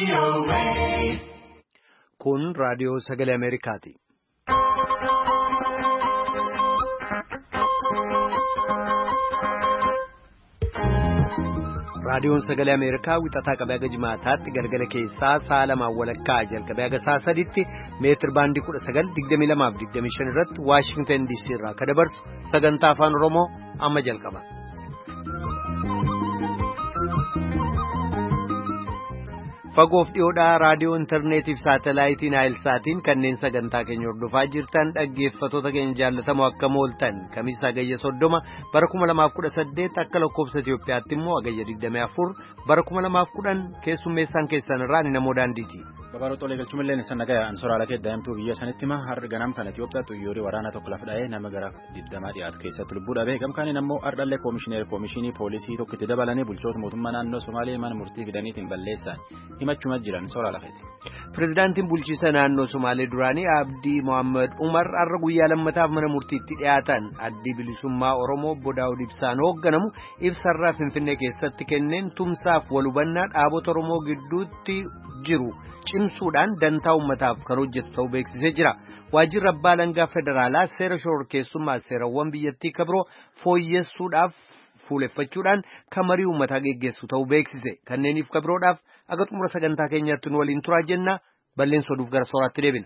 Kun raadiyoo sagalee Ameerikaati. Raadiyoon sagalee Ameerikaa wixataa qabee haga jimaataatti galgala keessaa sa'a lamaan walakkaa jalqabee haga sa'a sadiitti meetir baandii 19:22-25 irratti Waashingtan DC irraa kan dabarsu sagantaa afaan Oromoo amma jalqaba. Fagoof dhiyoodhaa raadiyoo intarneetiif saatalaayitii Naayilsaatiin kanneen sagantaa keenya hordofaa jirtan dhaggeeffattoota keenya jaallatamoo akka mooltan kamisaa Agayya 30 bara 2018 akka lakkoofsa Itoophiyaatti immoo Agayya 24 bara 2010 keessummeessaan keessan irraa namoo daandiiti. Babaroo tolee galchumillee ni sannagaa ansoraala kee daa'imtuu biyya sanitti ma har'a ganam kan Itoophiyaa xuyyorii waraana tokko lafa dha'ee nama gara 20 dhiyaatu keessatti lubbuu dhabee gamkaaniin ammoo ardhallee koomishinii poolisii tokkitti dabalanii bulchoota mootummaa naannoo Somaalee mana murtii fidaniitiin balleessan himachuma jiran soraala feeti. Pireezidaantiin bulchiisa naannoo Somaalee duraanii Abdii Mohaammed Umar har'a guyyaa lammataaf mana murtiitti dhiyaatan addi bilisummaa Oromoo obbo Daawud Ibsaan hoogganamu ibsarraa Finfinnee keessatti kenneen tumsaaf walhubannaa dhaabota Oromoo gidduutti jiru. Cimsuudhaan dantaa ummataaf kan hojjetu ta'uu beeksisee jira. Waajjirri abbaa alangaa federaalaa seera shororkeessummaa seerawwan biyyattii kabiroo fooyyessuudhaaf fuuleffachuudhaan kan marii ummataa geggeessu ta'uu beeksise. Kanneeniif kabiroodhaaf aga xumura sagantaa keenyaatti nu waliin turaa jenna. Balleessa oduuf gara sooraatti deebina.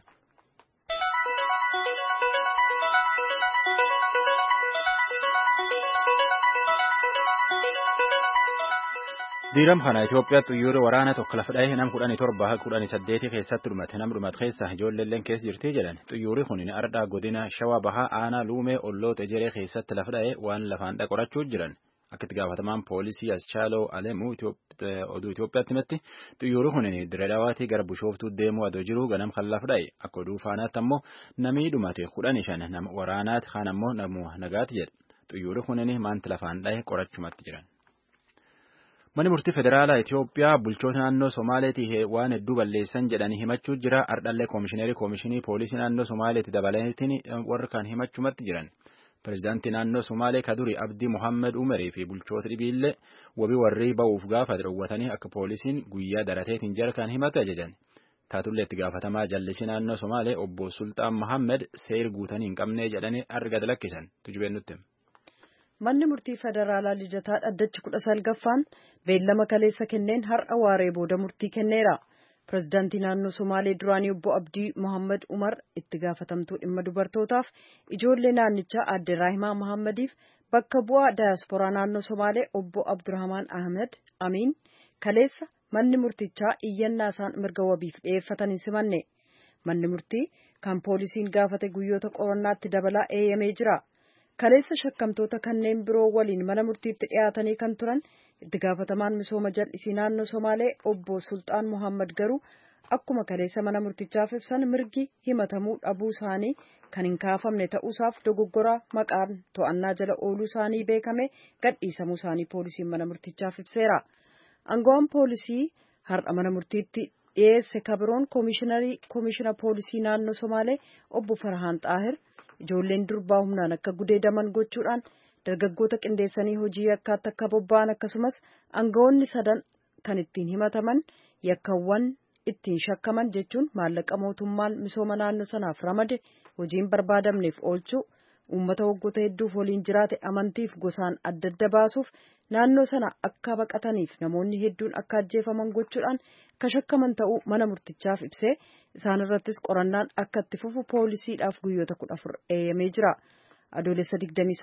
Diiram kana Itoophiyaa xuyyorii waraana tokko lafa dha'ee nam 17-18 keessatti dhumate nam dhumate keessa ijoolleen keessa jirti jedhan xuyyorii kun ardhaa godina Shawaa Bahaa aanaa Luumee Olloota Ejeree keessatti lafa dha'ee waan lafaan dhaqorachuu jiran akka itti gaafatamaan poolisii Aschaaloo Alemuu oduu Itoophiyaatti himetti xuyyorii kun Direedawaatii gara Bishooftuu deemuu adoo jiru ganam kan lafa dha'e akka oduu faanaatti ammoo namii dhumate 15 nama waraanaati kaan ammoo namu nagaati jedha xuyyorii kun maanti lafaan dha'e qorachumatti jiran. Manni murtii federaalaa Itoophiyaa bulchoota naannoo Somaaleetii waan hedduu balleessan jedhanii himachuu jira. Ardhallee koomishinii poolisii naannoo Somaaleetti dabalaniitiin warra kan himachumatti jiran. Pireezidaantii naannoo Somaalee kaduri Abdii Mohaammed Umarii fi bulchoota dhibiillee wabii warri ba'uuf gaafa dhoowwatanii akka poolisiin guyyaa darateetiin jara kan himatu ajajan. Taatullee itti gaafatamaa jallisii naannoo Somaalee obbo Sultaan Mohaammed seer guutanii hin qabnee jedhanii arga lakkisan. Tujubeen nutti. Manni murtii federaalaa lijataa dhaddachi 19ffaan beellama kaleessa kenneen har'a waaree booda murtii kenneera. Pireezidaantii naannoo Somaalee duraanii obbo Abdii Mohaammed Umar itti gaafatamtuu dhimma dubartootaaf ijoollee naannichaa aadde Raahimaa Mohaamediif bakka bu'aa daayasporaa naannoo Somaalee obbo Abdurrahmaan Ahmed Amiin kaleessa manni murtichaa iyyannaa isaan mirga wabiif dhiyeeffatan hin simanne. Manni murtii kan poolisiin gaafate guyyoota qorannaatti dabalaa eeyyamee jira. Kaleessa shakkamtoota kanneen biroo waliin mana murtiitti dhiyaatanii kan turan itti gaafatamaan misooma jal'isii naannoo Somaalee obbo Sultaan Mohaammed garuu akkuma kaleessa mana murtichaaf ibsan mirgi himatamuu dhabuu isaanii kan hin kaafamne ta'uusaaf dogoggoraa maqaan to'annaa jala ooluu isaanii beekame gadhiisamuu isaanii poolisiin mana murtichaaf ibseera. Aangawaan poolisii har'a mana murtiitti dhiyeesse kabiroon koomishina poolisii naannoo Somaalee obbo Farhaan Xaahir ijoolleen durbaa humnaan akka gudeedaman gochuudhaan dargaggoota qindeessanii hojii yakkaatti akka bobba'an akkasumas aangawoonni sadan kan ittiin himataman yakkawwan ittiin shakkaman jechuun maallaqa mootummaan misooma naannoo sanaaf ramade hojiin barbaadamneef oolchuu uummata waggoota hedduuf waliin jiraate amantiif gosaan adda adda baasuuf naannoo sana akka baqataniif namoonni hedduun akka ajjeefaman gochuudhaan kan shakkaman ta'uu mana murtichaaf ibsee isaan irrattis qorannaan akka itti fufu poolisiidhaaf guyyoota 14 eeyyamee jira. Adoolessa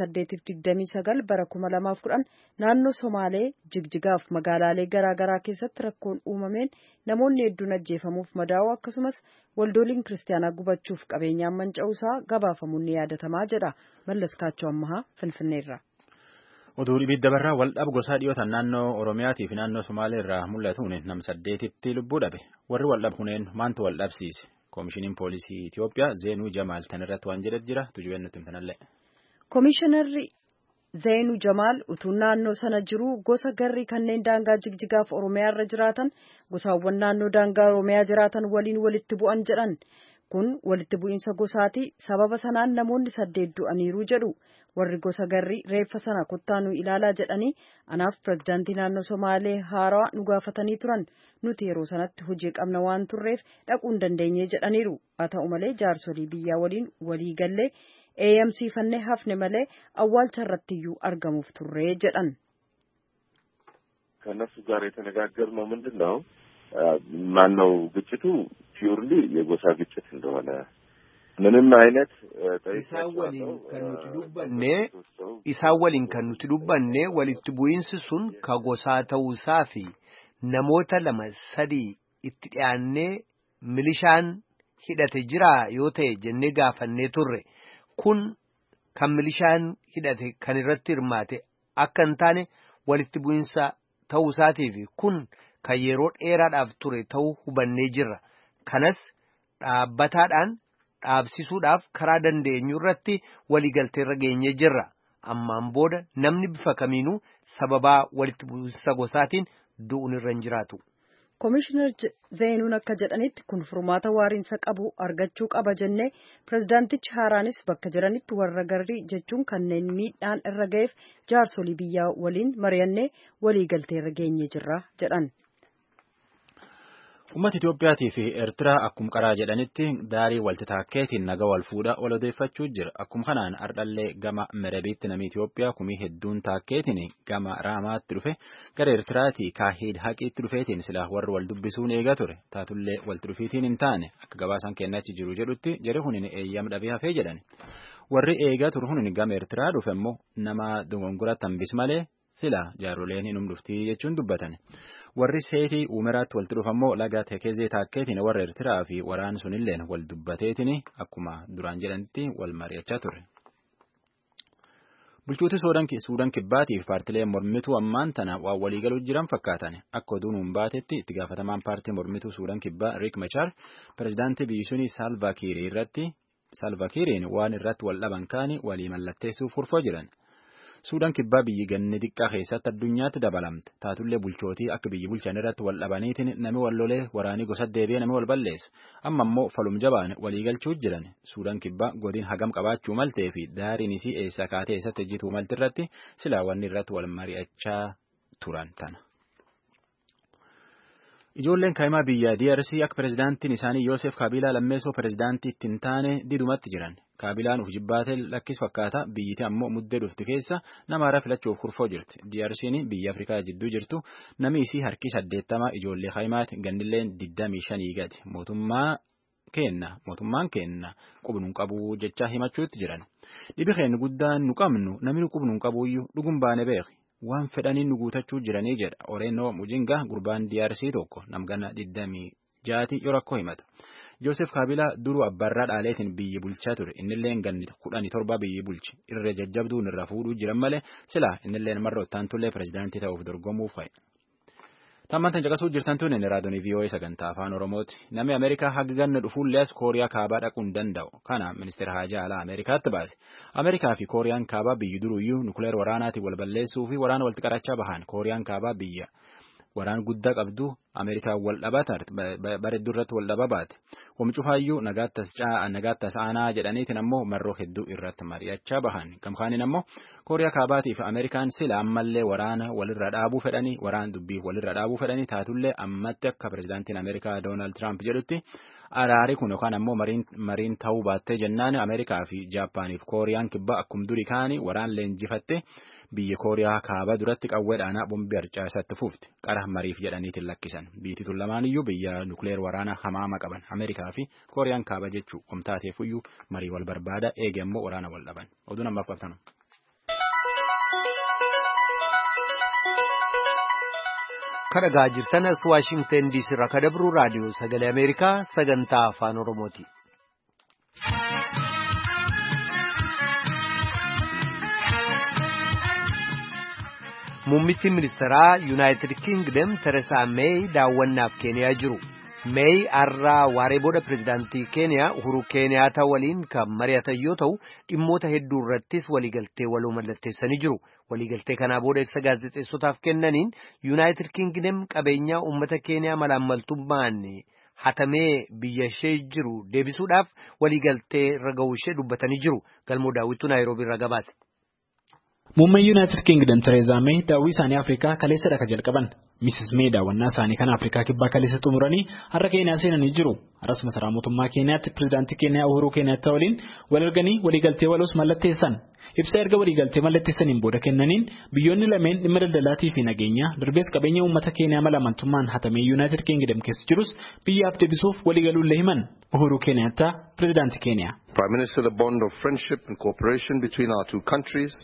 28-29 bara 2010 naannoo Somaalee Jigjigaaf magaalaalee garaagaraa keessatti rakkoon uumameen namoonni hedduun ajjeefamuuf madaa'uu akkasumas waldooliin kiristaanaa gubachuuf qabeenyaan manca'uusaa gabaafamuun ni yaadatamaa jedha. Mallas Kaachoo Ammahaa Finfinneerra. Oduu ibidda barraa waldhab gosaa dhiyootan naannoo Oromiyaatii fi naannoo Somaalee irraa mul'atuun nam 8tti lubbuu dhabe. Warri waldhab kuneen maantu waldhabsiise? Koomishiniin poolisii Itoophiyaa Zeenuu Jamaal tan irratti waan jedhet jira. Tujubeen nutti himtanallee. Koomishinarri Zeenuu Jamaal utuu naannoo sana jiru gosa garrii kanneen daangaa Jigjigaaf Oromiyaa irra jiraatan gosaawwan naannoo daangaa Oromiyaa jiraatan waliin walitti bu'an jedhan. kun walitti bu'iinsa gosaati sababa sanaan namoonni 8 du'aniiru jedhu warri gosa garrii reeffa sana kottaanuu ilaalaa jedhanii anaaf pirezidaantii naannoo Somaalee haaraa nu gaafatanii turan nuti yeroo sanatti hojii qabna waan turreef dhaquu hin dandeenye jedhaniiru haa ta'u malee jaarsolii biyyaa waliin walii gallee eeyyamsiifannee hafne malee awwaalcha irrattiyyuu argamuuf turree jedhan. ከነሱ ጋር የተነጋገርነው ምንድነው ማነው ግጭቱ ፒውርሊ የጎሳ ግጭት እንደሆነ ምንም አይነት ኢሳወሊን ከኑቲ ዱባኔ ወሊት ቡይንስሱን ከጎሳተው ሳፊ namoota lama sadii itti dhiyaannee milishaan hidhate jira yoo ta'e jennee gaafannee turre kun kan milishaan hidhate kan irratti hirmaate akka hin taane walitti bu'insa ta'uu isaatiif kun kan yeroo dheeraadhaaf ture ta'uu hubannee jirra kanas dhaabbataadhaan dhaabsisuudhaaf karaa dandeenyu irratti waliigalteerra geenyee jirra ammaan booda namni bifa kamiinuu sababaa walitti bu'insa gosaatiin du'uun irra hin jiraatu. Komishinar Zeenuun akka jedhanitti kun furmaata waariinsa qabu argachuu qaba jennee pirezidaantichi haaraanis bakka jiranitti warra garrii jechuun kanneen miidhaan irra ga'eef jaarsolii biyyaa waliin mari'annee waliigalteerra geenye jirra jedhan. Uummata Itoophiyaatii fi Eertiraa akkuma qaraa jedhanitti daarii walti taakkeetiin naga wal fuudha wal odeeffachuu jira. Akkuma kanaan ardhallee gama Merebiitti namni Itoophiyaa kumii hedduun taakkeetiin gama Raamaatti dhufe gara Eertiraatii Kaahiid Haqiitti dhufeetiin silaa warri wal dubbisuun eegaa ture. Taatullee walti dhufiitiin hin taane akka gabaasaan kennachi jiru jedhutti jari hunin eeyyam dhabee hafee jedhan. Warri eegaa ture hunin gama Eertiraa dhufe immoo nama dogongora tambis malee silaa jaaroleen hinum dhuftii jechuun dubbatan. Warri seetii uumeraatti walitti dhufammoo laga tekezee taakkeetiin warra Eertiraa fi waraan sunilleen wal dubbateetiin akkuma duraan jedhanitti wal mari'achaa ture. Bulchootii Suudaan kibbaatiif paartileen mormituu ammaan tana waan waliigaluu jiran fakkaatan akka oduun hin baatetti itti gaafatamaan paartii mormituu Suudaan kibbaa Riek Machar pirezidaantii biyyi sunii Salva Kiiriin waan irratti wal dhaban kaanii walii mallatteessuuf furfoo jiran. Suudaan kibbaa biyyi ganni xiqqaa keessatti addunyaatti dabalamte taatullee bulchootii akka biyyi bulchan irratti wal dhabaniitiin nami wal lolee waraanii gosa deebi'ee nami wal balleessu amma immoo falum jabaan waliigalchuu jiran Suudaan kibbaa godin hagam qabaachuu maltee fi daariin isii eessa kaatee eessatti hojjetuu malti irratti silaa wanni irratti wal mari'achaa turan tana. Ijoolleen kaa'imaa biyya DRC akka pirezidaantiin isaanii Yoosef Kaabilaa lammeessoo pirezidaantii ittiin taane didumatti jiran. Kaabilaan uf jibbaatee lakkis fakkaata biyyiti ammoo muddee dhufti keessa nama haaraa filachuuf kurfoo jirti. DRC'n biyya Afrikaa jidduu jirtu namni isii harki 80 ijoollee kaa'imaati gannilleen 25 gadi. Mootummaan kenna qubnuun qabu jechaa himachuutti jiran. Dhibi keenya guddaan nu qabnu namni qubnuun qabuyyuu dhugum baane beeki. Waan fedhanii nu guutachuu jiranii jedha. Oreenoo Mujinga gurbaan DRC tokko namgana 26 yoo rakkoo himata. Yoosef Kaabilaa duruu abbaarraa dhaaleetiin biyyi bulchaa ture. Innilleen ganni 17 biyyi bulchi. Irra jajjabduun irra fuudhuu jiran malee silaa innilleen marroottaan tullee pirezidaantii ta'uuf dorgomuuf fa'i. Tammantan caqasuu jirtan tun inni raadiyoo VOA sagantaa afaan Oromooti. Namni Ameerikaa haga ganna dhufuullee as Kooriyaa kaabaa dhaquu hin danda'u. Kana ministeera haajaa alaa Ameerikaatti baase. Ameerikaa fi Kooriyaan kaabaa biyyi duruyyuu nukuleer waraanaatiin wal balleessuu fi waraana walitti qarachaa bahan. Kooriyaan kaabaa biyya waraan guddaa qabdu Ameerikaa wal dhabatar bareedduu irratti wal dhaba baate. Wamcufaayyuu nagaattas aanaa jedhaniitiin ammoo marroo hedduu irratti mari'achaa bahan. Gamkaaniin ammoo Kooriyaa kaabaatiif Ameerikaan sila ammallee waraana walirra dhaabuu fedhanii waraan dubbiif walirra dhaabuu fedhanii taatullee ammatti akka pirezidaantiin Ameerikaa Doonaald Tiraamp jedhutti araari kun yookaan ammoo mariin ta'uu baattee jennaan Ameerikaa fi Jaappaaniif Kooriyaan kibbaa akkum durii kaanii waraan leenjifatte. Biyya Kooriyaa kaabaa duratti qawweedhaanaa bombii harcaasatti fuufti qara mariif jedhaniitiin lakkisan biyyi tun lamaan iyyuu biyya nukleer waraanaa hamaama qaban Ameerikaa fi Kooriyaan kaabaa jechuu omtaateefuyyuu marii wal barbaada eege ammoo waraana wal dhaban oduun ammaaf qabtanu. Kadhagaa jirtanas Waashingten DC irraa kadabruu raadiyoo sagalee Ameerikaa sagantaa afaan Oromooti. Muummichi ministeeraa Yuunaayitid Kingdom Teresaa Meey daawwannaaf Keeniyaa jiru. Meey har'aa waaree booda pirezidaantii Keeniyaa Uhuru Keeniyaataa waliin kan mari'atan yoo ta'u dhimmoota hedduu irrattis waliigaltee waloo mallatteessanii jiru. Waliigaltee kanaa booda ibsa gaazexeessotaaf kennaniin Yuunaayitid Kingdom qabeenyaa uummata Keeniyaa malaammaltummaan hatamee biyya ishee jiru deebisuudhaaf waliigaltee irra ga'uu ishee dubbatanii jiru. Galmoo daawwituu Naayiroobii irraa gabaase. Muummeen United Kingdom Theresa May daawwii isaanii Afrikaa kaleessa dhaka jalqaban. Mrs. May daawwannaa isaanii kan Afrikaa kibbaa kaleessa xumuranii har'a Keeniyaa seenanii jiru. Har'as masaraa mootummaa Keeniyaatti pirezidaantii Keeniyaa Uhuru Kenyatta waliin wal arganii waliigaltee waloos mallatteessan. Ibsa erga waliigaltee mallatteessaniin booda kennaniin biyyoonni lameen dhimma daldalaatii fi nageenyaa darbees qabeenya uummata Keeniyaa malamantummaan hatamee United Kingdom keessa jirus biyyaaf deebisuuf waliigaluullee himan. Uhuru Kenyatta pirezidaantii Keeniyaa. Prime Minister, the bond of friendship and cooperation between our two countries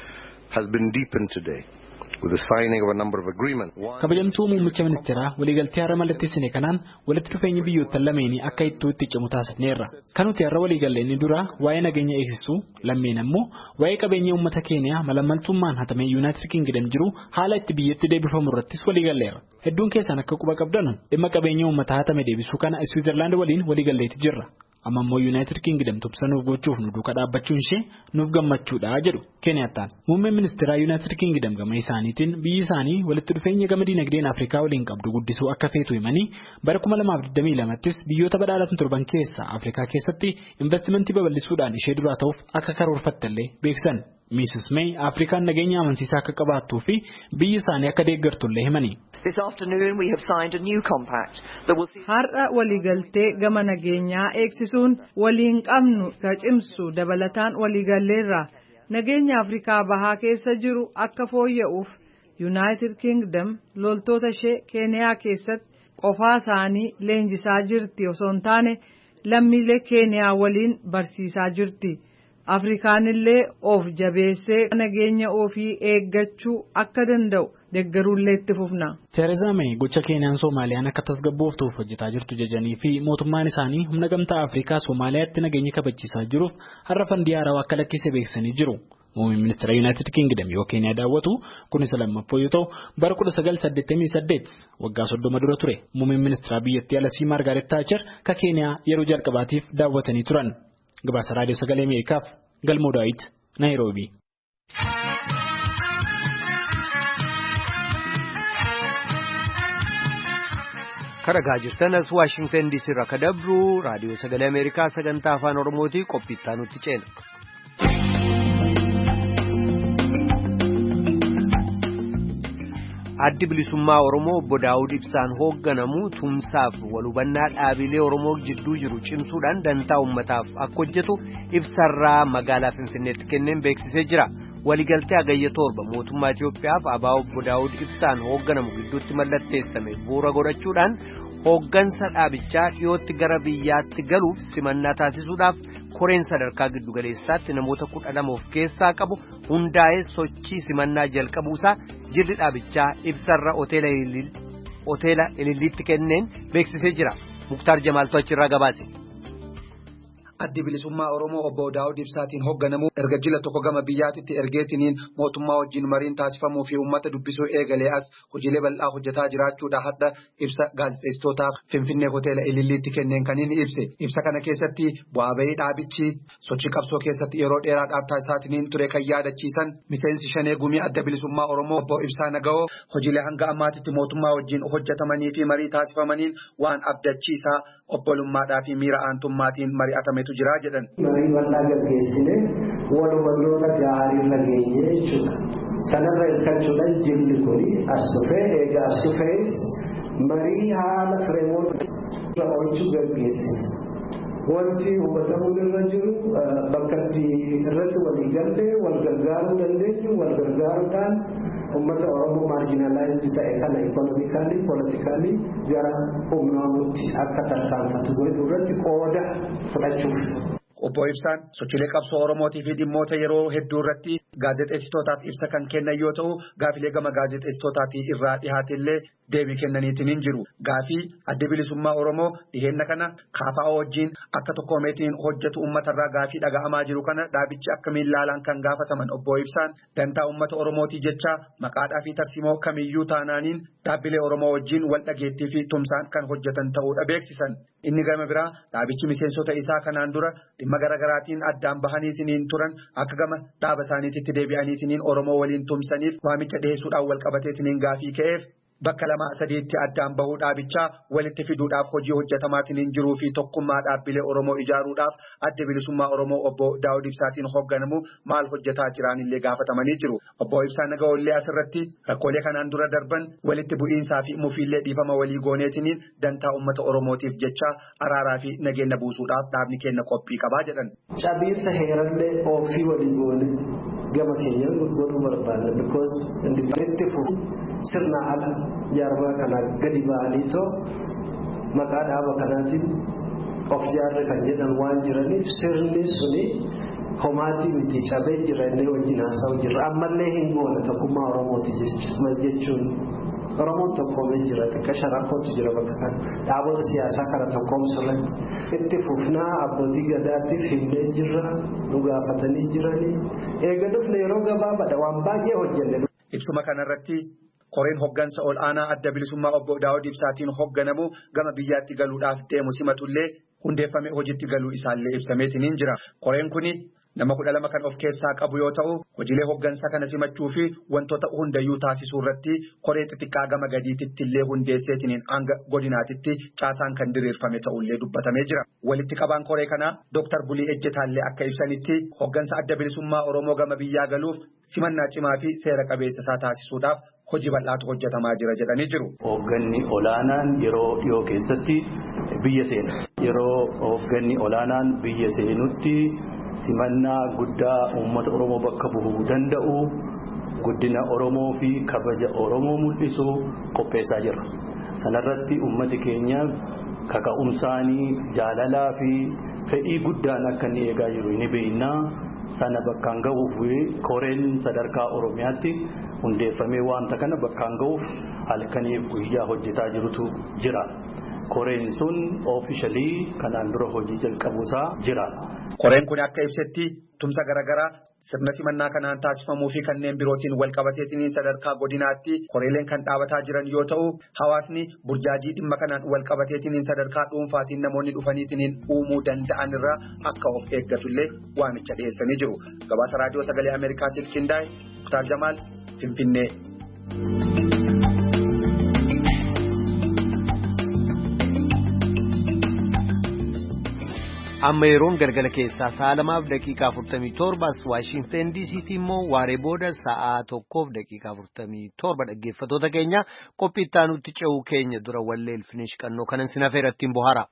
has been deepened today with the signing of a number of agreements. Kabajamtuu muummicha ministeeraa waliigaltee har'a mallatteessine kanaan walitti dhufeenyi biyyoota lameenii akka itti cimu taasifneerra. Kan nuti har'a waliigallee dura waa'ee nageenya eegsisuu lammeen ammoo waa'ee qabeenya uummata Keeniyaa malamaltummaan hatamee United Kingdom jiru haala itti biyyatti deebifamu irrattis waliigalleera. Hedduun keessan akka quba qabdanu dhimma qabeenya uummata hatame deebisuu kana Switzerland waliin waliigalleetti jirra. Amma immoo United Kingdom tubsanuuf gochuuf nu duuka dhaabbachuun ishee nuuf gammachuudha jedhu Kenyaattaan. Muummeen ministeeraa United Kingdom gama isaaniitiin biyyi isaanii walitti dhufeenya gama dinagdeen Afrikaa waliin qabdu guddisuu akka feetu himanii bara 2022ttis biyyoota badhaadhaan turban keessa Afrikaa keessatti investimentii babal'isuudhaan ishee duraa ta'uuf akka karoorfattellee beeksan. Mrs. May Afrikaan nageenya amansiisaa akka qabaattuu fi biyyi isaanii akka deeggartullee himanii. This afternoon we have signed a new compact that will see har'a waliigaltee gama nageenyaa eegsisuun waliin qabnu cimsu dabalataan waliigalleerra. Nageenya Afrikaa bahaa keessa jiru akka fooyya'uuf United Kingdom loltoota ishee Keeniyaa keessatti qofaa isaanii leenjisaa jirti osoo hin taane lammiilee Keeniyaa waliin barsiisaa jirti. Afrikaanillee of jabeessee nageenya ofii eeggachuu akka danda'u deeggaruullee itti fufna. Theresa May gocha Keeniyaan Soomaaliyaan akka tasgabbooftuuf hojjetaa jirtu jajanii fi mootummaan isaanii humna gamtaa Afrikaa Soomaaliyaatti nageenya kabachiisaa jiruuf har'a fandii haarawaa akka lakkise beeksisanii jiru. Muummeen ministeera United Kingdom yoo Keeniyaa daawwatu kunis lammaffoo yoo ta'u bara 1988 waggaa 30 dura ture. Muummeen ministeera biyyattii Alasii Margaret Thatcher ka Keeniyaa yeroo jalqabaatiif daawwatanii turan. Gabaasa raadiyoo sagalee Ameerikaaf Galmoo Daawit Naayiroobii. Karagaa jirtanas Waashingtan DC irraa kadabru raadiyoo sagalee Ameerikaa sagantaa afaan Oromootii qophiittaa nutti ceena. Addi bilisummaa Oromoo obbo Daawud Ibsaan hoogganamu tumsaaf walhubannaa dhaabilee Oromoo jidduu jiru cimsuudhaan dantaa uummataaf akka hojjetu ibsarraa magaalaa Finfinneetti kenneen beeksisee jira. Waliigaltee hagayya torba mootummaa Itiyoophiyaaf abaa obbo Daawud Ibsaan hoogganamu gidduutti mallatteessame bu'uura godhachuudhaan hooggansa dhaabichaa dhiyootti gara biyyaatti galuuf simannaa taasisuudhaaf koreen sadarkaa giddugaleessaatti namoota 12 of keessaa qabu hundaa'ee sochii simannaa jalqabuusaa jirri dhaabichaa ibsarra hoteela Ililliitti kenneen beeksisee jira. Muktaar Jamaaltu achirraa gabaase. Addi bilisummaa Oromoo obbo Daawud Ibsaatiin hoogganamu erga jila tokko gama biyyaatitti ergeetiniin mootummaa wajjin mariin taasifamuu fi uummata dubbisuu eegalee as hojiilee bal'aa hojjetaa jiraachuudha hadda ibsa gaazexeessitootaaf Finfinnee hoteela Ililliitti kenneen kan inni ibse. Ibsa kana keessatti bu'aa bahii dhaabichi sochii qabsoo keessatti yeroo dheeraadhaaf taasisaatiniin ture kan yaadachiisan miseensi shanee gumii adda bilisummaa Oromoo obbo Ibsaa Naga'oo hojiilee hanga ammaatitti mootummaa wajjin hojjetamanii fi marii taasifamaniin waan abdachiisaa obbolummaadhaa fi miira aantummaatiin mari'atametu jira jedhan. Marii bal'aa gaggeessine walhubannoota gaarii irra geenye jechuudha. Sanarra hirkachuudhaan jilli kun as dhufee egaa as dhufees marii haala fireemoota oolchuu gaggeessine. Wanti hubatamuun irra jiru bakka irratti walii gallee wal gargaaruu dandeenyu wal gargaaruudhaan ummata Oromoo marginalized ta'e kana economically politically gara humnaamutti akka tarkaanfatu godhu irratti qooda fudhachuuf. Obbo Ibsaan sochiilee qabsoo Oromootii fi dhimmoota yeroo hedduu irratti gaazexeessitootaaf ibsa kan kennan yoo ta'u gaafilee gama gaazexeessitootaatii irraa dhihaatillee deebii kennaniitiin hin jiru. Gaafii adda bilisummaa Oromoo dhiheenna kana KFO wajjin akka tokkoomeetiin hojjetu uummatarraa gaafii dhaga'amaa jiru kana dhaabichi akka miillaalaan kan gaafataman obbo Ibsaan dantaa uummata Oromootii jecha maqaadhaa fi tarsimoo kamiyyuu taanaaniin dhaabbilee Oromoo wajjin wal dhageettii fi tumsaan kan hojjetan ta'uudha beeksisan. Inni gama biraa dhaabichi miseensota isaa kanaan dura dhimma garaagaraatiin addaan bahaniitiin turan akka gama dhaaba isaaniitti deebi'aniitiin Oromoo waliin tumsaniif waamicha dhiyeessuudhaan wal qabateetiin gaafii ka'eef bakka lama sadiitti addaan bahuu dhaabichaa walitti fiduudhaaf hojii hojjetamaatiin hin jiruu fi tokkummaa dhaabbilee Oromoo ijaaruudhaaf adda bilisummaa Oromoo obbo Daawud Ibsaatiin hoogganamu maal hojjetaa jiran illee gaafatamanii jiru. Obbo Ibsaa Nagaollee asirratti rakkoolee kanaan dura darban walitti bu'iinsaa fi mufiillee dhiifama walii gooneetiin dantaa uummata Oromootiif jecha araaraa fi nageenya buusuudhaaf dhaabni keenya qophii qabaa jedhan. Cabiinsa heerallee ofii walii goone gama keenya godhuu barbaadna because individualitti sirna ala jaarmaa kana gadi ba'anii too maqaa dhaaba kanaatiin of jaarre kan jedhan waan jiraniif sirni suni homaatii miti cabee jiranii wajjin haasa'u jirra ammallee hin goone tokkummaa Oromooti jechuun Oromoon tokkoomee jira akka sharakkootu jira bakka kana dhaabota siyaasaa kana tokkoomsuudhaan itti fufnaa abbootii gadaatiif himnee jirra nu gaafatanii jiranii eegaluuf yeroo gabaabaadha waan baay'ee hojjenne. Ibsuma kanarratti koreen hoggansa ol aanaa adda bilisummaa obbo Daawud Ibsaatiin hoogganamu gama biyyaatti galuudhaaf deemu simatullee hundeeffame hojiitti galuu isaallee ibsameetiin jira. Koreen kuni nama 12 kan of keessaa qabu yoo ta'u hojiilee hoggansa kana simachuu fi wantoota hundayyuu taasisuu irratti koree xixiqqaa gama gadiititti illee hundeesseetiin hanga godinaatitti caasaan kan diriirfame ta'ullee dubbatamee jira. Walitti qabaan koree kanaa Dr. Bulii Ejjetaallee akka ibsanitti hoggansa adda bilisummaa Oromoo gama biyyaa galuuf simannaa cimaa fi seera qabeessa isaa taasisuudhaaf hojii bal'aatu hojjetamaa jira jedhanii jiru. Hoogganni olaanaan yeroo dhiyoo keessatti biyya seena. Yeroo hoogganni olaanaan biyya seenutti simannaa guddaa uummata Oromoo bakka bu'uu danda'u guddina Oromoo fi kabaja Oromoo mul'isu qopheessaa jirra. Sanarratti uummati keenya kaka'umsaanii jaalalaa fi fedhii guddaan akka inni eegaa jiru ni beekna. Sana bakkaan ga'uuf koreen sadarkaa Oromiyaatti hundeeffamee wanta kana bakkaan ga'uuf halkaniif guyyaa hojjetaa jirutu jira. Koreen sun officially kanaan dura hojii jalqabuusaa jira. Koreen kun akka ibsetti tumsa garaagaraa sirna simannaa kanaan taasifamuu fi kanneen birootiin wal qabateetiin sadarkaa godinaatti koreeleen kan dhaabataa jiran yoo ta'u hawaasni burjaajii dhimma kanaan wal qabateetiin sadarkaa dhuunfaatiin namoonni dhufaniitiin uumuu danda'an irraa akka of eeggatullee waamicha dhiyeessanii jiru. Gabaasa raadiyoo sagalee Ameerikaatiif qindaa'e Muktaar Jamaal Finfinnee. Amma yeroon galgala keessaa sa'a 2:47 Waashingtan DC'tti immoo waaree booda sa'a 1:47 dhaggeeffatoota keenya qophii itti aanutti ce'uu keenya dura wallee Ilfinish Qannoo kanan sinafeera ittiin bohaara.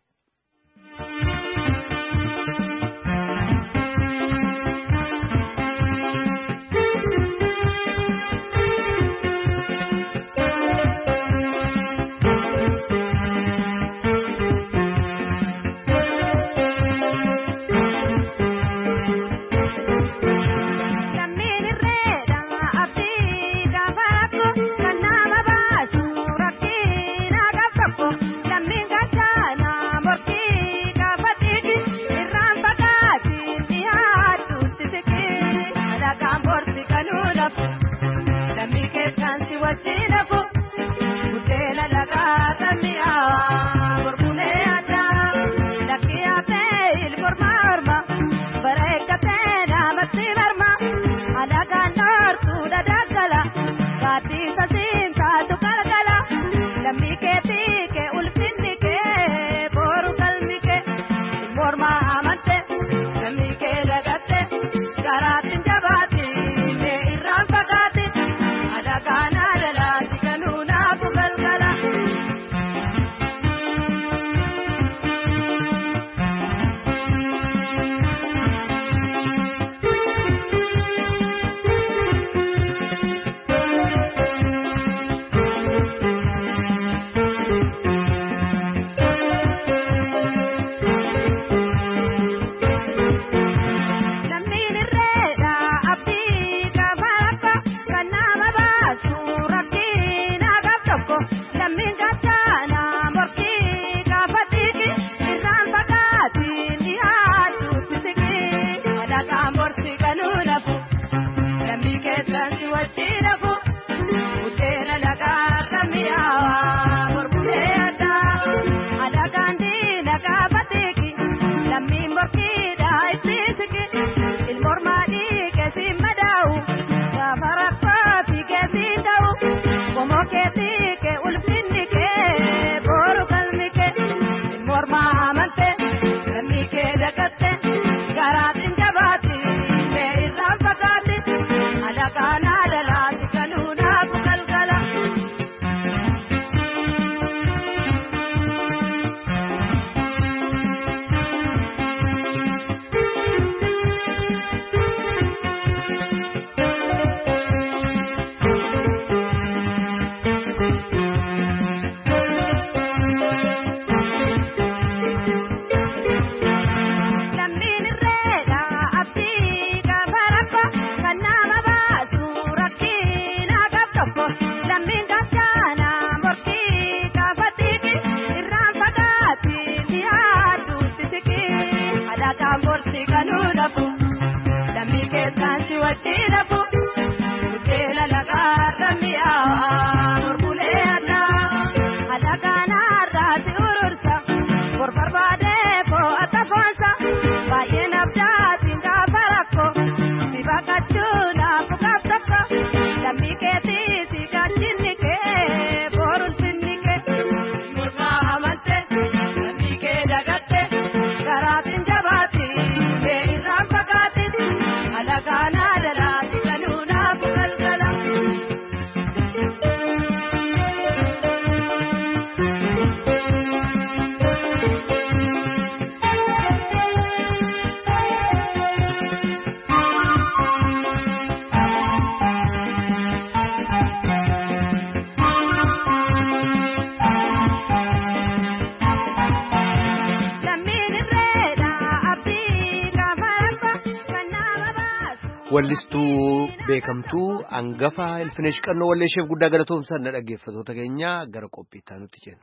wallistuu beekamtuu hangafa Ilfinesh Qannoo walleesheef guddaa galatoomsan na dhaggeeffattoota keenya gara qophiitti nutti jenna.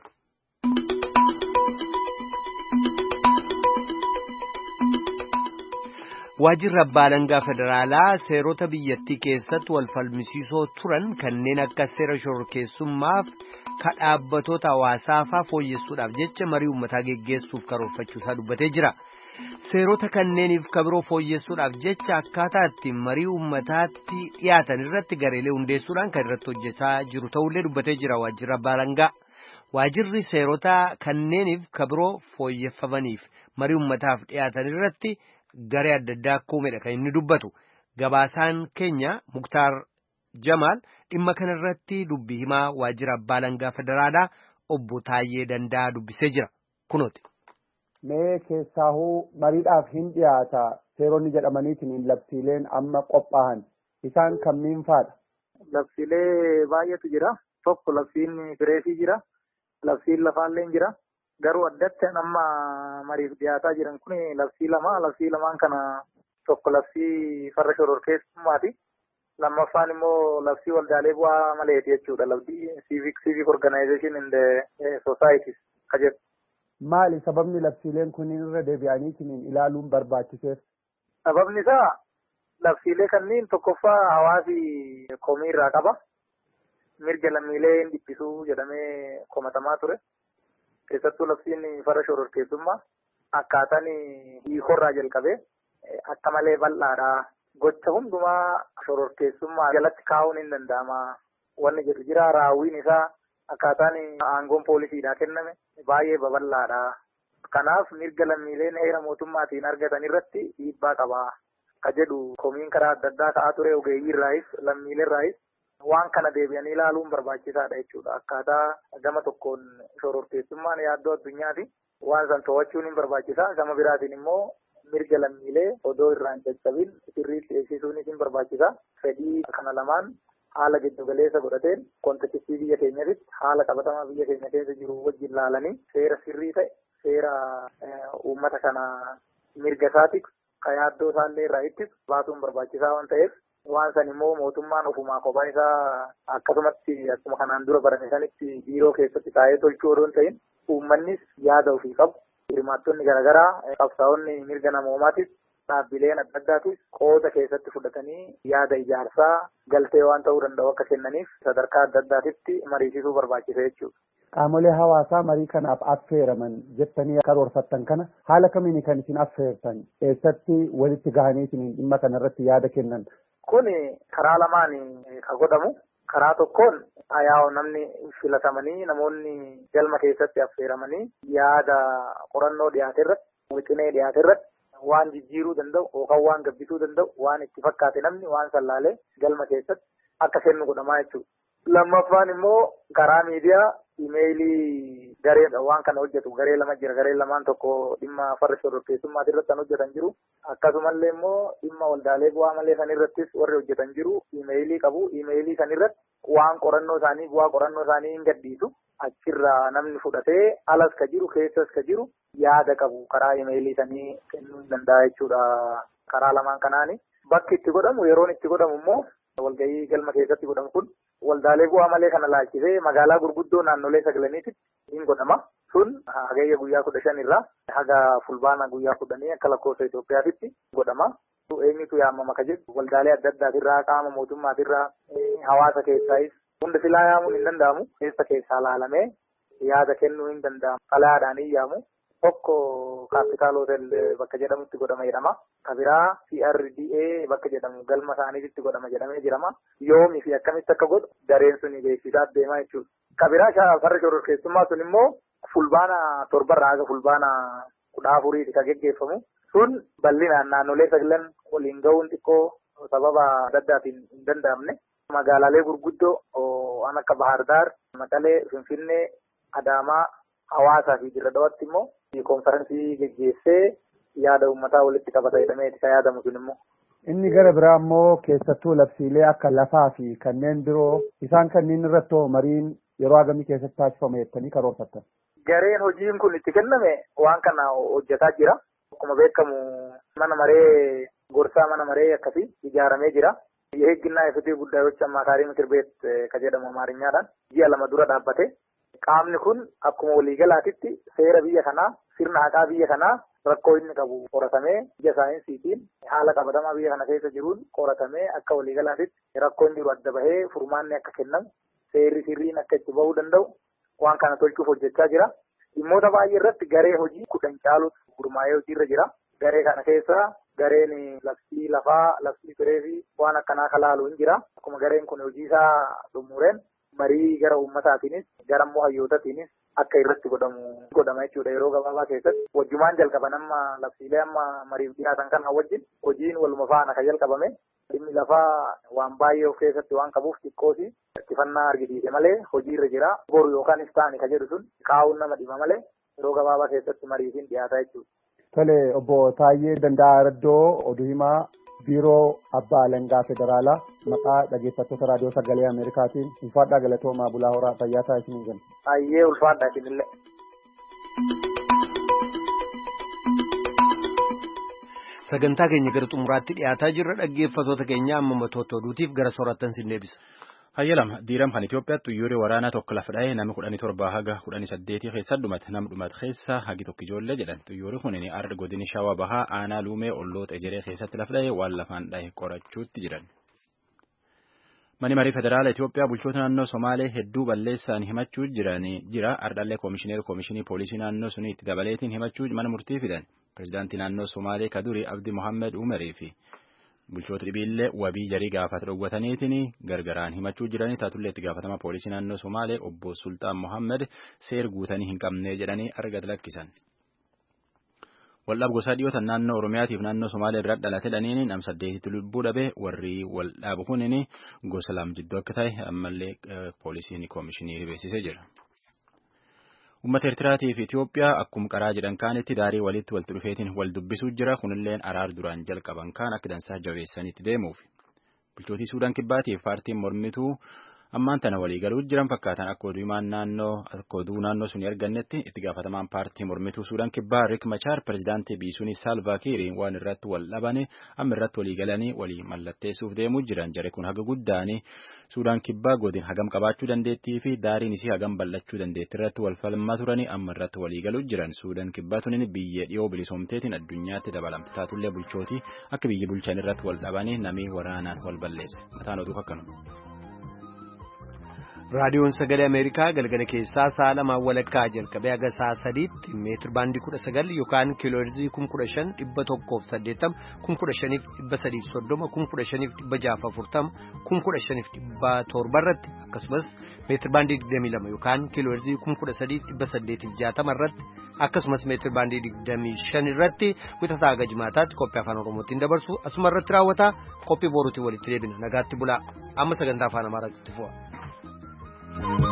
Waajjirri Abbaa Alangaa Federaalaa seerota biyyattii keessatti wal falmisiisoo turan kanneen akka seera shororkeessummaaf kadhaabbattoota hawaasaa fooyyessuudhaaf jecha marii uummataa geggeessuuf karoorfachuu isaa dubbatee jira. Seerota kanneeniif kabiroo fooyyessuudhaaf jecha akkaataa itti marii uummataatti dhiyaatan irratti gareelee hundeessuudhaan kan irratti hojjetaa jiru ta'ullee dubbatee jira waajjirri Abbaa Alangaa. Waajjirri seerota kanneeniif kabiroo fooyyeffamaniif marii uummataaf dhiyaatan irratti garee adda addaa akka uumedha kan inni dubbatu. Gabaasaan keenya Muktaar Jamaal dhimma kanarratti dubbii himaa waajjira Abbaa Alangaa Federaalaa obbo Taayyee Danda'a dubbisee jira. Kunooti. Mee keessaahuu mariidhaaf hin dhiyaata seeronni jedhamaniitiin labsiileen amma qophaa'an isaan kamiin faadha? Labsiilee baay'eetu jira. Tokko labsiin fireesii jira. Labsiin lafaallee jira. Garuu addatti amma mariif dhiyaataa jiran kun labsii lama. Labsii lamaan kana tokko labsii farra shororkeessummaati. Lammaffaan immoo labsii waldaalee bu'aa maleeti jechuudha. Labsii civic organization in the societies ka jedhu. Maali sababni labsiileen kunniin irra deebi'aniitiin ilaaluun barbaachiseef? Sababni isaa labsiilee kanneen tokkoffaa hawaasi komii irraa qaba. Mirga lammiilee hin dhiphisuu jedhamee komatamaa ture. Keessattuu labsiin farra shororkeessummaa akkaataan hiikorraa jalqabee akka malee bal'aadha. Gocha hundumaa shororkeessummaa jalatti kaa'uun hin danda'ama. Wanni jedhu jira raawwiin isaa akkaataan aangoon poolisiidhaa kenname baay'ee babal'aadha. Kanaaf mirga lammiileen heera mootummaatiin argatan irratti dhiibbaa qaba. Ka jedhu komiin karaa adda addaa ka'aa ture ogeeyyii irraayis lammiilee irraayis waan kana deebi'anii ilaaluun barbaachisaadha jechuudha. Akkaataa gama tokkoon shororkeessummaan yaaddoo addunyaati. Waan san to'achuun hin barbaachisa. Gama biraatiin immoo mirga lammiilee odoo irraan caccabin sirriitti eegsisuunis hin barbaachisa. Fedhii kana lamaan haala giddugaleessa godhateen kontekistii biyya keenyatti haala qabatamaa biyya keenya keessa jiru wajjin laalanii seera sirrii ta'e seera uummata kana mirga isaatiif ka yaaddoo isaallee irraa ittisu baasuun barbaachisaa waan ta'eef waan san immoo mootummaan ofumaa kophaa isaa akkasumatti akkuma kanaan dura barame sanitti biiroo keessatti taa'ee tolchuu odoo hin ta'in uummannis yaada ofii qabu. Hirmaattonni garaagaraa qabsaa'onni mirga namoomaatis dhaabbileen adda addaatis qooda keessatti fudhatanii yaada ijaarsaa galtee waan ta'uu danda'u akka kennaniif sadarkaa adda addaatitti mariisisuu barbaachisa jechuudha. Qaamolee hawaasaa marii kanaaf affeeraman jettanii karoorfattan kana haala kamiin kan isin affeertan eessatti walitti gahaniitiin dhimma kanarratti yaada kennan? Kun karaa lamaan kan godhamu. Karaa tokkoon ayaa'oo namni filatamanii namoonni galma keessatti affeeramanii yaada qorannoo dhiyaate irratti wixinee dhiyaate irratti waan jijjiiruu danda'u yookaan waan gabbisuu danda'u waan itti fakkaate namni waan sallaalee galma keessatti akka kennu godhamaa jechuudha. Lammaffaan immoo karaa miidiyaa imeeyilii gareedha waan kana hojjetu garee lama jira garee lamaan tokko dhimma farra shororkeessummaati irratti kan hojjetan jiru akkasumallee immoo dhimma waldaalee bu'aa malee san irrattis warri hojjetan jiru imeeyilii qabu imeeyilii san irratti waan qorannoo isaanii bu'aa qorannoo isaanii hin gadhiisu achirraa namni fudhatee alas ka jiru keessas ka jiru yaada qabu karaa imeeyilii sanii kennuu hin danda'a jechuudha. Karaa lamaan kanaani bakki itti godhamu yeroon itti godhamu immoo walgahii galma keessatti godhamu kun waldaalee bu'aa malee kana laalchisee magaalaa gurguddoo naannolee sagalaniitti hin godhama. Sun hagayya guyyaa 15 irraa haga fulbaana guyyaa 10 akka lakkoofsa Itoophiyaatti godhama. Eenyutu yaamama ka jedhu waldaalee adda addaatirraa qaama mootummaatirraa hawaasa keessaayis hunda silaa yaamuun hin danda'amu. Keessa keessaa laalamee yaada kennuu hin danda'amu. Xalayaadhaan hin yaamu. Tokko kaapitaal hotel bakka jedhamutti godhama jedhama. Kabiraa CRDA bakka jedhamu galma isaaniitti godhama jedhamee jirama. Yoomii fi akkamitti akka godhu dareen sun beeksisaa deemaa jechuudha. Kabiraa farra shororkeessummaa sun immoo fulbaana 7 irraa haga fulbaana 14 kan geggeeffamu. Sun bal'inaan naannolee sagalan waliin ga'uun xiqqoo sababa adda addaatiin hin danda'amne. Magaalaalee gurguddoo waan akka Bahar Daar, Maqalee, Finfinnee, Adaamaa, Hawaasaa fi Dirra Dhawaatti immoo konferansii geggeessee yaada uummataa walitti qabata jedhameeti kan yaadamu sun immoo. Inni gara biraa immoo keessattuu labsiilee akka lafaa fi kanneen biroo isaan kanneen irratti mariin yeroo hagamii keessatti taasifamu jettanii karoorfattan. Gareen hojiin kun itti kenname waan kana hojjetaa jira. Akkuma beekamu mana maree gorsaa mana maree akkasii ijaaramee jira. የህግና የፍትህ ጉዳዮች አማካሪ ምክር ቤት ከጀደሙ አማርኛadhaan ji'a 2 dura dhaabbate. Qaamni kun akkuma waliigalaatitti seera biyya kanaa sirna haqaa biyya kanaa rakkoo inni qabu qoratamee ija saayinsiitiin haala qabatamaa biyya kana keessa jiruun qoratamee akka waliigalaatitti rakkoo inni jiru adda bahee furmaanni akka kennamu seerri sirriin akka itti bahuu danda'u waan kana tolchuuf hojjechaa jira. Dhimmoota baay'ee irratti garee hojii 10 caalutu gurmaa'ee hojiirra jira. Garee kana keessa gareen labsii lafaa, labsii firee fi waan akkanaa kalaalu hin jira. Akkuma gareen kun hojii isaa xumureen marii gara uummataatiinis gara immoo hayyootatiinis akka irratti godhama jechuudha. Yeroo gabaabaa keessatti wajjumaan jalqaban amma labsiilee amma mariif dhiyaatan kana wajjin hojiin waluma faana kan jalqabame. Dhimmi lafaa waan baay'ee of keessatti waan qabuuf xiqqoosi xiyyeeffannaa argisiise malee hojiirra jira. Boru yookaan iftaani kan jedhu sun kaa'uun nama dhima malee yeroo gabaabaa keessatti mariifiin dhiyaata jechuudha. Tole obbo Taayyee Danda'a Raddoo oduu himaa biiroo abbaa alangaa federaalaa maqaa dhaggeeffattoota raadiyoo sagalee Ameerikaatiin ulfaadhaa galatoomaa bulaa horaa fayyaa ta'a isiniin jenna. Taayyee ulfaadhaa isinillee. Sagantaa keenya gara xumuraatti dhiyaataa jirra dhaggeeffattoota keenya amma matoota oduutiif gara soorattan sin deebisa. Hayyalama diiram kan Itoophiyaatti xuyyooree waraanaa tokko lafa dha'ee nama 17 haga 18 keessa dhumate nama dhumate keessa hagi tokko ijoollee jedhan xuyyoorri kun arda godini shawaa bahaa aanaa luumee olloota ejeree keessatti lafa dha'ee waan lafaan dha'e qorachuutti jiran. Mani marii federaala Itoophiyaa bulchoota naannoo Somaalee hedduu balleessaan himachuu jira ardallee koomishinii poolisii naannoo sunii itti dabaleetiin himachuu mana murtii fidan. Pireezidaantii naannoo Somaalee Kaduri Abdi Mohammed Umarii fi bulchoota dhibiillee wabii jarii gaafata dhowwataniitiin gargaraan himachuu jiranii taatullee itti gaafatama poolisii naannoo Somaalee obbo Sultaan Mohammed seer guutanii hin qabnee jedhanii argata lakkisan. Waldhaab gosaa dhiyootan naannoo Oromiyaatiif naannoo Somaalee irraa dhalate dhaniin nam 8 lubbuu dhabe warri waldhaabu kunin gosa lam jidduu akka ta'e ammallee poolisiin koomishinii beeksisee jira. Uummata Eertiraatii fi Itoophiyaa akkuma qaraa jedhan kaanitti daarii walitti dhufeetiin wal dubbisuu jira. Kunilleen araar duraan jalqaban kaan akka dansaa jabeessanitti deemuuf. Bulchootii Suudaan Kibbaatiif paartiin mormituu ammaan tana walii galuu jiran fakkaatan akka oduu naannoo sun argannetti itti gaafatamaan paartii mormituu Suudaan Kibbaa Riek Machaar pireezidaantii Biisuun Saalvaa Kiir waan irratti wal dhabanii amma irratti walii galanii walii mallatteessuuf deemuu jiran. Jare kun haga guddaanii Suudaan Kibbaa godin hagam qabaachuu dandeettii fi daariin isii hagam bal'achuu dandeetti irratti wal falmaa turanii amma irratti walii galuu jiran. Suudaan Kibbaa tunin biyya dhiyoo bilisoomteetiin addunyaatti dabalamte taatullee bulchootii akka biyya bulchan irratti wal dhabanii namii waraanaan wal balleesse. Mataan oduu akkanuma. Raadiyoon Sagalee Ameerikaa galgala keessaa sa'a 2 walakkaa jalqabee haga sa'a 3tti meetir baandii 19 yookaan kiilooherzii 15,180 15,330 15,640 15,700 irratti akkasumas meetir baandii 22 yookaan kiilooherzii 13,860 irratti akkasumas meetir baandii 25 irratti wixataa haga jimaataatti qophii afaan Oromootiin dabarsu asuma irratti raawwata. Qophii boruutiin walitti deebina nagaatti bulaa amma sagantaa afaan Amaaraatti fufa.